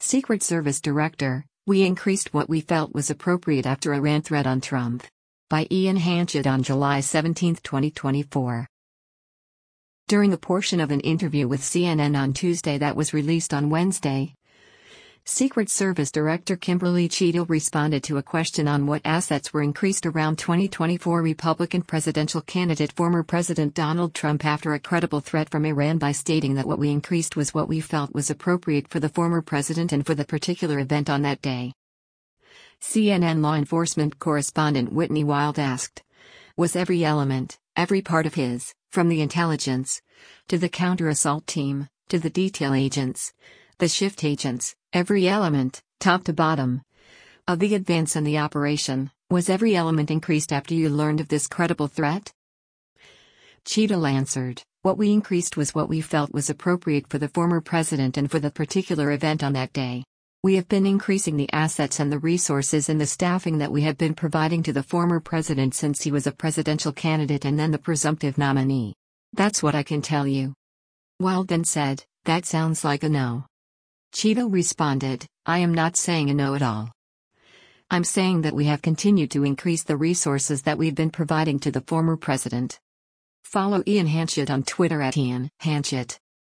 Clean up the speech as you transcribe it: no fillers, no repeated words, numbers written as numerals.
Secret Service Director, we increased what we felt was appropriate after Iran threat on Trump. By Ian Hanchett on July 17, 2024. During a portion of an interview with CNN on Tuesday that was released on Wednesday, Secret Service Director Kimberly Cheadle responded to a question on what assets were increased around 2024 Republican presidential candidate former President Donald Trump after a credible threat from Iran by stating that what we increased was what we felt was appropriate for the former president and for the particular event on that day. CNN law enforcement correspondent Whitney Wild asked, "Was every element, every part of his, from the intelligence, to the counter-assault team, to the detail agents, the shift agents, every element, top to bottom, of the advance and the operation, was every element increased after you learned of this credible threat?" Cheadle answered, "What we increased was what we felt was appropriate for the former president and for the particular event on that day. We have been increasing the assets and the resources and the staffing that we have been providing to the former president since he was a presidential candidate and then the presumptive nominee. That's what I can tell you." Wild then said, "That sounds like a no." Cheadle responded, "I am not saying a no at all. I'm saying that we have continued to increase the resources that we've been providing to the former president." Follow Ian Hanchett on Twitter @Ian Hanchett.